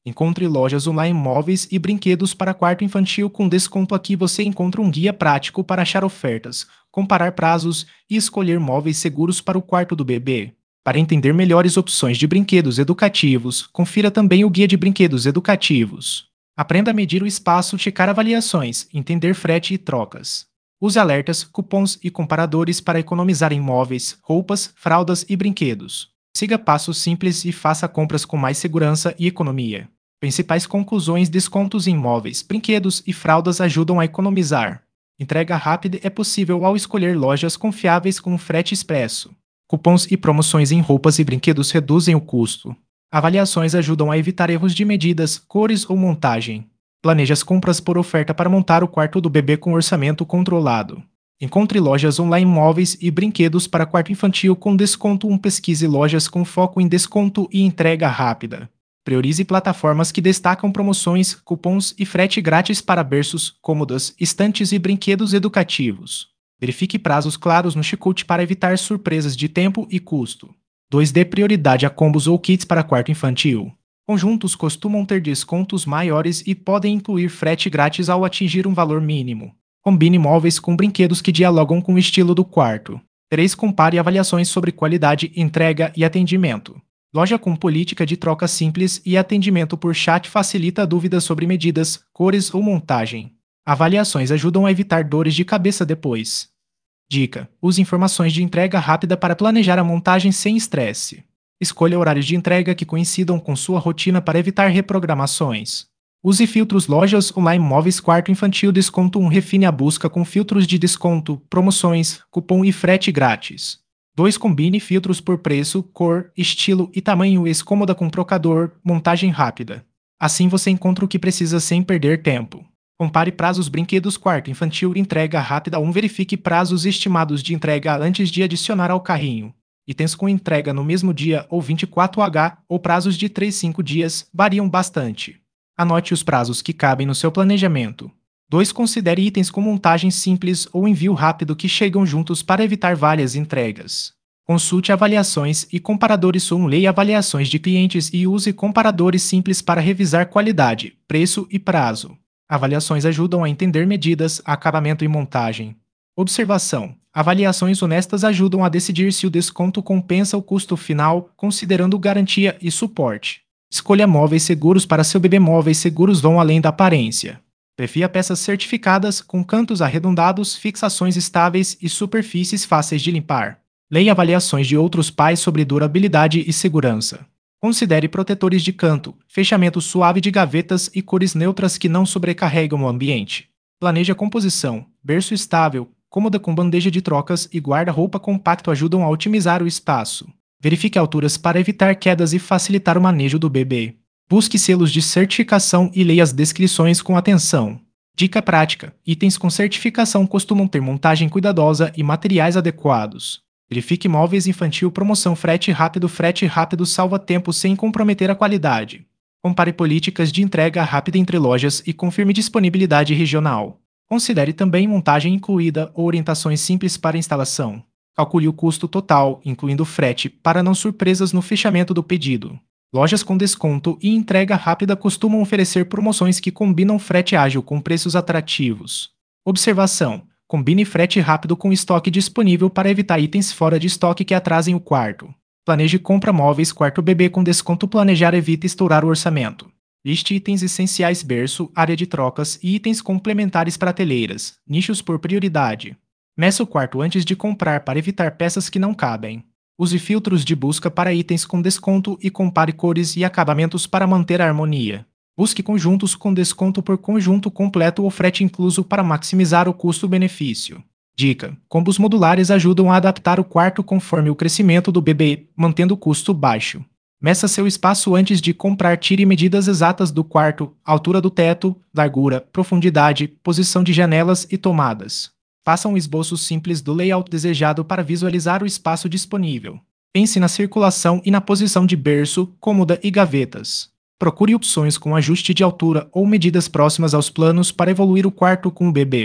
Encontre lojas online móveis e brinquedos para quarto infantil com desconto. Aqui você encontra um guia prático para achar ofertas, comparar prazos e escolher móveis seguros para o quarto do bebê. Para entender melhores opções de brinquedos educativos, confira também o guia de brinquedos educativos. Aprenda a medir o espaço, checar avaliações, entender frete e trocas. Use alertas, cupons e comparadores para economizar em móveis, roupas, fraldas e brinquedos. Siga passos simples e faça compras com mais segurança e economia. Principais conclusões: descontos em móveis, brinquedos e fraldas ajudam a economizar. Entrega rápida é possível ao escolher lojas confiáveis com frete expresso. Cupons e promoções em roupas e brinquedos reduzem o custo. Avaliações ajudam a evitar erros de medidas, cores ou montagem. Planeje as compras por oferta para montar o quarto do bebê com orçamento controlado. Encontre lojas online móveis e brinquedos para quarto infantil com desconto. Pesquise lojas com foco em desconto e entrega rápida. Priorize plataformas que destacam promoções, cupons e frete grátis para berços, cômodas, estantes e brinquedos educativos. Verifique prazos claros no checkout para evitar surpresas de tempo e custo. 2. Dê prioridade a combos ou kits para quarto infantil. Conjuntos costumam ter descontos maiores e podem incluir frete grátis ao atingir um valor mínimo. Combine móveis com brinquedos que dialogam com o estilo do quarto. 3. Compare avaliações sobre qualidade, entrega e atendimento. Loja com política de troca simples e atendimento por chat facilita dúvidas sobre medidas, cores ou montagem. Avaliações ajudam a evitar dores de cabeça depois. Dica: use informações de entrega rápida para planejar a montagem sem estresse. Escolha horários de entrega que coincidam com sua rotina para evitar reprogramações. Use filtros lojas online móveis quarto infantil desconto. Refine a busca com filtros de desconto, promoções, cupom e frete grátis. 2. Combine filtros por preço, cor, estilo e tamanho. Cômoda com trocador, montagem rápida. Assim você encontra o que precisa sem perder tempo. Compare prazos brinquedos quarto infantil entrega rápida. Verifique prazos estimados de entrega antes de adicionar ao carrinho. Itens com entrega no mesmo dia ou 24H ou prazos de 3-5 dias variam bastante. Anote os prazos que cabem no seu planejamento. 2. Considere itens com montagem simples ou envio rápido que chegam juntos para evitar várias entregas. Consulte avaliações e comparadores. Leia avaliações de clientes e use comparadores simples para revisar qualidade, preço e prazo. Avaliações ajudam a entender medidas, acabamento e montagem. Observação: avaliações honestas ajudam a decidir se o desconto compensa o custo final, considerando garantia e suporte. Escolha móveis seguros para seu bebê. Móveis seguros vão além da aparência. Prefira peças certificadas, com cantos arredondados, fixações estáveis e superfícies fáceis de limpar. Leia avaliações de outros pais sobre durabilidade e segurança. Considere protetores de canto, fechamento suave de gavetas e cores neutras que não sobrecarregam o ambiente. Planeje a composição. Berço estável, cômoda com bandeja de trocas e guarda-roupa compacto ajudam a otimizar o espaço. Verifique alturas para evitar quedas e facilitar o manejo do bebê. Busque selos de certificação e leia as descrições com atenção. Dica prática: itens com certificação costumam ter montagem cuidadosa e materiais adequados. Verifique móveis infantil promoção. Frete rápido salva tempo sem comprometer a qualidade. Compare políticas de entrega rápida entre lojas e confirme disponibilidade regional. Considere também montagem incluída ou orientações simples para instalação. Calcule o custo total, incluindo frete, para não surpresas no fechamento do pedido. Lojas com desconto e entrega rápida costumam oferecer promoções que combinam frete ágil com preços atrativos. Observação: combine frete rápido com estoque disponível para evitar itens fora de estoque que atrasem o quarto. Planeje compra móveis quarto bebê com desconto. Planejar evita estourar o orçamento. Liste itens essenciais: berço, área de trocas e itens complementares. Prateleiras, nichos por prioridade. Meça o quarto antes de comprar para evitar peças que não cabem. Use filtros de busca para itens com desconto e compare cores e acabamentos para manter a harmonia. Busque conjuntos com desconto por conjunto completo ou frete incluso para maximizar o custo-benefício. Dica: combos modulares ajudam a adaptar o quarto conforme o crescimento do bebê, mantendo o custo baixo. Meça seu espaço antes de comprar. Tire medidas exatas do quarto, altura do teto, largura, profundidade, posição de janelas e tomadas. Faça um esboço simples do layout desejado para visualizar o espaço disponível. Pense na circulação e na posição de berço, cômoda e gavetas. Procure opções com ajuste de altura ou medidas próximas aos planos para evoluir o quarto com o bebê.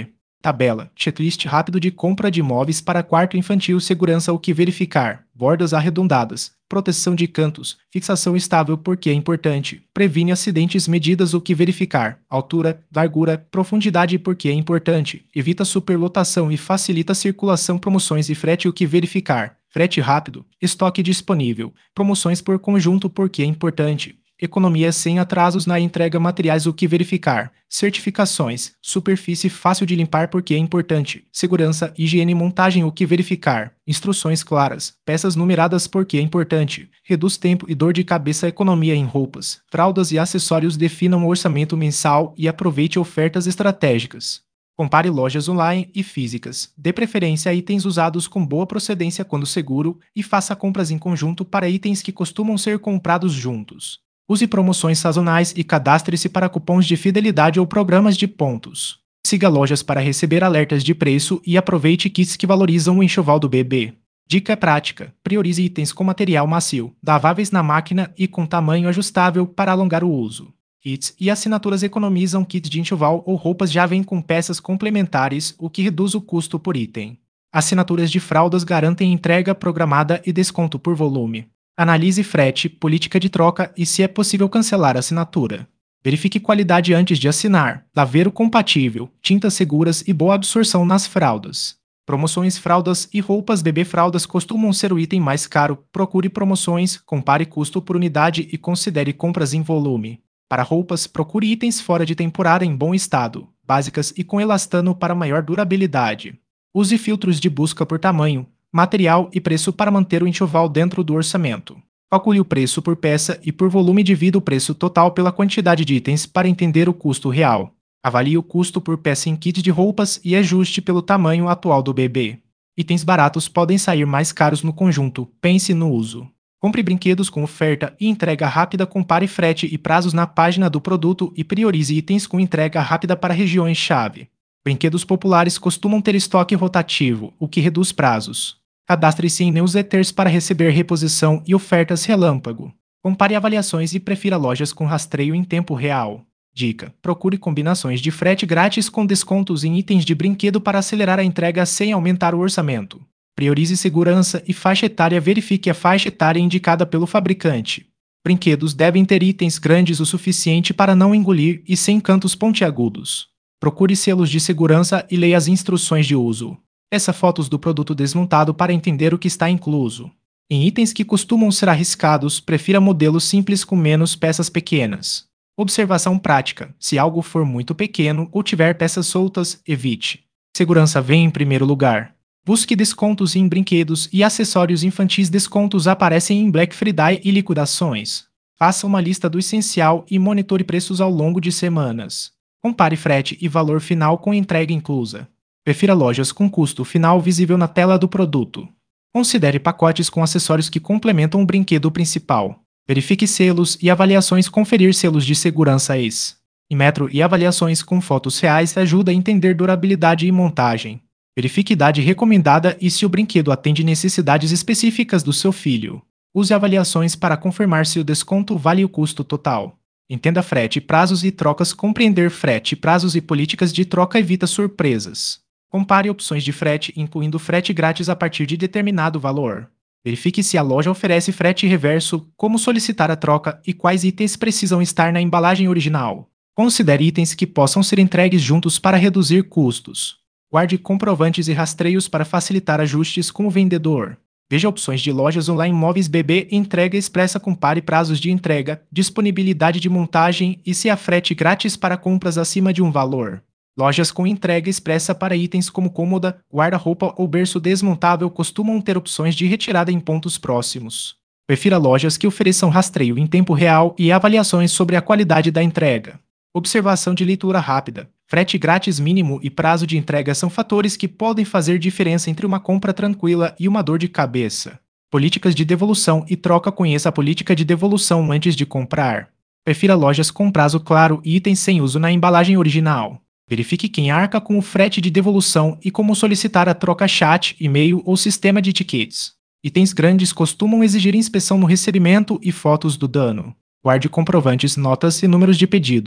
Tabela, checklist rápido de compra de móveis para quarto infantil, segurança, o que verificar, bordas arredondadas, proteção de cantos, fixação estável, porque é importante, previne acidentes, medidas, o que verificar, altura, largura, profundidade, porque é importante, evita superlotação e facilita a circulação, promoções e frete, o que verificar, frete rápido, estoque disponível, promoções por conjunto, porque é importante, economia sem atrasos na entrega, materiais, o que verificar, certificações, superfície fácil de limpar, porque é importante, segurança, higiene, montagem, o que verificar, instruções claras, peças numeradas, porque é importante, reduz tempo e dor de cabeça, economia em roupas, fraldas e acessórios, defina um orçamento mensal e aproveite ofertas estratégicas. Compare lojas online e físicas. Dê preferência a itens usados com boa procedência quando seguro e faça compras em conjunto para itens que costumam ser comprados juntos. Use promoções sazonais e cadastre-se para cupons de fidelidade ou programas de pontos. Siga lojas para receber alertas de preço e aproveite kits que valorizam o enxoval do bebê. Dica prática: priorize itens com material macio, laváveis na máquina e com tamanho ajustável para alongar o uso. Kits e assinaturas economizam. Kits de enxoval ou roupas já vêm com peças complementares, o que reduz o custo por item. Assinaturas de fraldas garantem entrega programada e desconto por volume. Analise frete, política de troca e se é possível cancelar a assinatura. Verifique qualidade antes de assinar, laveiro compatível, tintas seguras e boa absorção nas fraldas. Promoções: fraldas e roupas bebê. Fraldas costumam ser o item mais caro. Procure promoções, compare custo por unidade e considere compras em volume. Para roupas, procure itens fora de temporada em bom estado, básicas e com elastano para maior durabilidade. Use filtros de busca por tamanho, material e preço para manter o enxoval dentro do orçamento. Calcule o preço por peça e por volume, divida o preço total pela quantidade de itens para entender o custo real. Avalie o custo por peça em kit de roupas e ajuste pelo tamanho atual do bebê. Itens baratos podem sair mais caros no conjunto, pense no uso. Compre brinquedos com oferta e entrega rápida. Compare frete e prazos na página do produto e priorize itens com entrega rápida para regiões-chave. Brinquedos populares costumam ter estoque rotativo, o que reduz prazos. Cadastre-se em newsletters para receber reposição e ofertas relâmpago. Compare avaliações e prefira lojas com rastreio em tempo real. Dica: procure combinações de frete grátis com descontos em itens de brinquedo para acelerar a entrega sem aumentar o orçamento. Priorize segurança e faixa etária. Verifique a faixa etária indicada pelo fabricante. Brinquedos devem ter itens grandes o suficiente para não engolir e sem cantos pontiagudos. Procure selos de segurança e leia as instruções de uso. Peça fotos do produto desmontado para entender o que está incluso. Em itens que costumam ser arriscados, prefira modelos simples com menos peças pequenas. Observação prática: se algo for muito pequeno ou tiver peças soltas, evite. Segurança vem em primeiro lugar. Busque descontos em brinquedos e acessórios infantis. Descontos aparecem em Black Friday e liquidações. Faça uma lista do essencial e monitore preços ao longo de semanas. Compare frete e valor final com entrega inclusa. Prefira lojas com custo final visível na tela do produto. Considere pacotes com acessórios que complementam o brinquedo principal. Verifique selos e avaliações. Conferir selos de segurança ex. Em metro e avaliações com fotos reais ajuda a entender durabilidade e montagem. Verifique idade recomendada e se o brinquedo atende necessidades específicas do seu filho. Use avaliações para confirmar se o desconto vale o custo total. Entenda frete, prazos e trocas. Compreender frete, prazos e políticas de troca evita surpresas. Compare opções de frete, incluindo frete grátis a partir de determinado valor. Verifique se a loja oferece frete reverso, como solicitar a troca e quais itens precisam estar na embalagem original. Considere itens que possam ser entregues juntos para reduzir custos. Guarde comprovantes e rastreios para facilitar ajustes com o vendedor. Veja opções de lojas online. Móveis bebê, entrega expressa. Compare prazos de entrega, disponibilidade de montagem e se há frete grátis para compras acima de um valor. Lojas com entrega expressa para itens como cômoda, guarda-roupa ou berço desmontável costumam ter opções de retirada em pontos próximos. Prefira lojas que ofereçam rastreio em tempo real e avaliações sobre a qualidade da entrega. Observação de leitura rápida. Frete grátis mínimo e prazo de entrega são fatores que podem fazer diferença entre uma compra tranquila e uma dor de cabeça. Políticas de devolução e troca. Conheça a política de devolução antes de comprar. Prefira lojas com prazo claro e itens sem uso na embalagem original. Verifique quem arca com o frete de devolução e como solicitar a troca. Chat, e-mail ou sistema de tickets. Itens grandes costumam exigir inspeção no recebimento e fotos do dano. Guarde comprovantes, notas e números de pedido.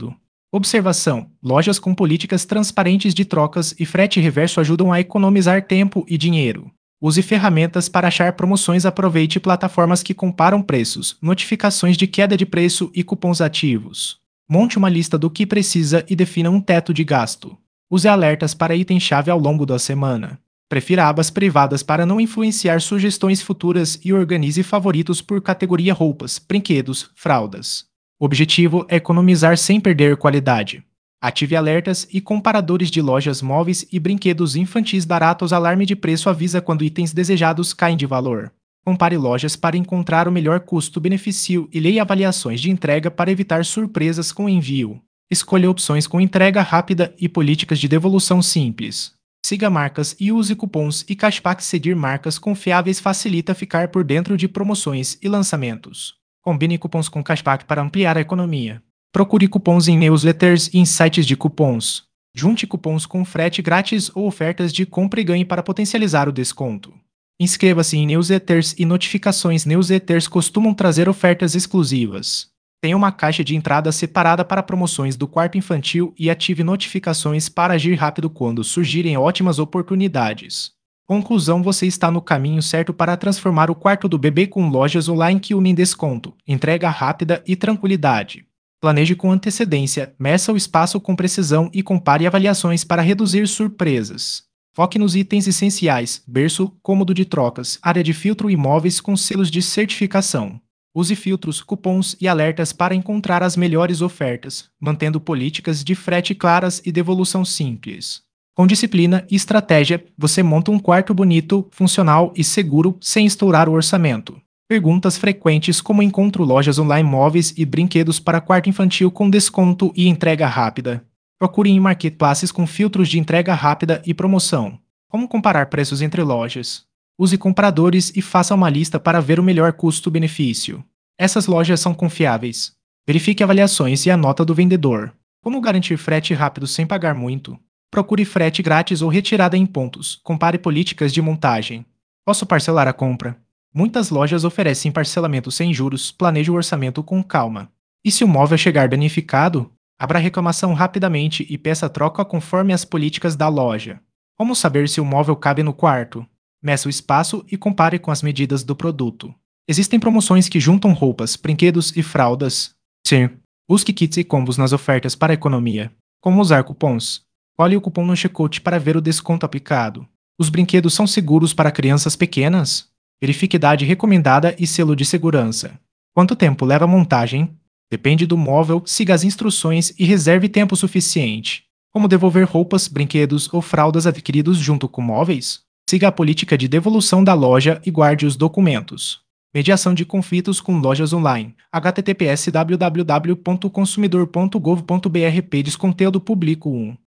Observação: lojas com políticas transparentes de trocas e frete reverso ajudam a economizar tempo e dinheiro. Use ferramentas para achar promoções. Aproveite plataformas que comparam preços, notificações de queda de preço e cupons ativos. Monte uma lista do que precisa e defina um teto de gasto. Use alertas para itens-chave ao longo da semana. Prefira abas privadas para não influenciar sugestões futuras e organize favoritos por categoria: roupas, brinquedos, fraldas. O objetivo é economizar sem perder qualidade. Ative alertas e comparadores de lojas móveis e brinquedos infantis baratos. Alarme de preço avisa quando itens desejados caem de valor. Compare lojas para encontrar o melhor custo-benefício e leia avaliações de entrega para evitar surpresas com envio. Escolha opções com entrega rápida e políticas de devolução simples. Siga marcas e use cupons e cashbacks. Seguir marcas confiáveis facilita ficar por dentro de promoções e lançamentos. Combine cupons com cashback para ampliar a economia. Procure cupons em newsletters e em sites de cupons. Junte cupons com frete grátis ou ofertas de compra e ganhe para potencializar o desconto. Inscreva-se em newsletters e notificações. Newsletters costumam trazer ofertas exclusivas. Tenha uma caixa de entrada separada para promoções do quarto infantil e ative notificações para agir rápido quando surgirem ótimas oportunidades. Conclusão: você está no caminho certo para transformar o quarto do bebê com lojas online que unem desconto, entrega rápida e tranquilidade. Planeje com antecedência, meça o espaço com precisão e compare avaliações para reduzir surpresas. Foque nos itens essenciais: berço, cômodo de trocas, área de filtro e móveis com selos de certificação. Use filtros, cupons e alertas para encontrar as melhores ofertas, mantendo políticas de frete claras e devolução simples. Com disciplina e estratégia, você monta um quarto bonito, funcional e seguro sem estourar o orçamento. Perguntas frequentes: como encontro lojas online móveis e brinquedos para quarto infantil com desconto e entrega rápida? Procure em marketplaces com filtros de entrega rápida e promoção. Como comparar preços entre lojas? Use compradores e faça uma lista para ver o melhor custo-benefício. Essas lojas são confiáveis. Verifique avaliações e a nota do vendedor. Como garantir frete rápido sem pagar muito? Procure frete grátis ou retirada em pontos. Compare políticas de montagem. Posso parcelar a compra? Muitas lojas oferecem parcelamento sem juros. Planeje o orçamento com calma. E se o móvel chegar danificado? Abra a reclamação rapidamente e peça a troca conforme as políticas da loja. Como saber se o móvel cabe no quarto? Meça o espaço e compare com as medidas do produto. Existem promoções que juntam roupas, brinquedos e fraldas? Sim. Busque kits e combos nas ofertas para economia. Como usar cupons? Olhe o cupom no checkout para ver o desconto aplicado. Os brinquedos são seguros para crianças pequenas? Verifique idade recomendada e selo de segurança. Quanto tempo leva a montagem? Depende do móvel. Siga as instruções e reserve tempo suficiente. Como devolver roupas, brinquedos ou fraldas adquiridos junto com móveis? Siga a política de devolução da loja e guarde os documentos. Mediação de conflitos com lojas online. https www.consumidor.gov.br. Desconteúdo público 1.